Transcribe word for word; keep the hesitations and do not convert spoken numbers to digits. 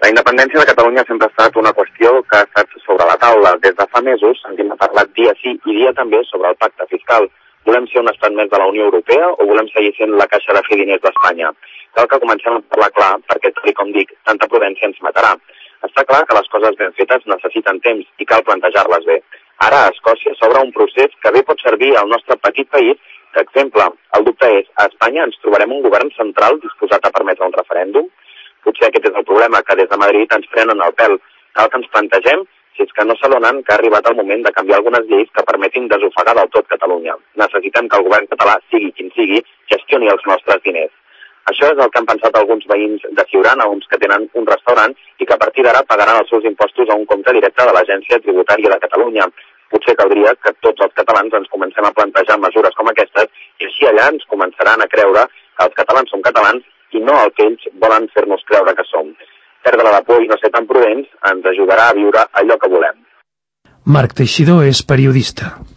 La independència de Catalunya sempre ha estat una qüestió que ha estat sobre la taula. Des de fa mesos ens hem parlat dia sí i dia també sobre el pacte fiscal. Volem ser un estat més de la Unió Europea o volem seguir sent la caixa de fer diners d'Espanya? Cal que comencem a parlar clar, perquè, tal com dic, tanta prudència ens matarà. Està clar que les coses ben fetes necessiten temps i cal plantejar-les bé. Ara a Escòcia s'obre un procés que bé pot servir al nostre petit país. Per exemple, el dubte és, a Espanya ens trobarem un govern central disposat a permetre un referèndum? Potser aquest és el problema, que des de Madrid ens prenen el pèl. Cal que ens plantegem si és que no s'adonen que ha arribat el moment de canviar algunes lleis que permetin desofegar del tot Catalunya. Necessitem que el govern català, sigui quin sigui, gestioni els nostres diners. Això és el que han pensat alguns veïns de Siurana, uns que tenen un restaurant i que a partir d'ara pagaran els seus impostos a un compte directe de l'Agència Tributària de Catalunya. Potser caldria que tots els catalans ens comencem a plantejar mesures com aquestes i així allà ens començaran a creure que els catalans som catalans i no el que ells volen fer-nos creure que som. Perdre la por i no ser tan prudents ens ajudarà a viure allò que volem. Marc Teixidor és periodista.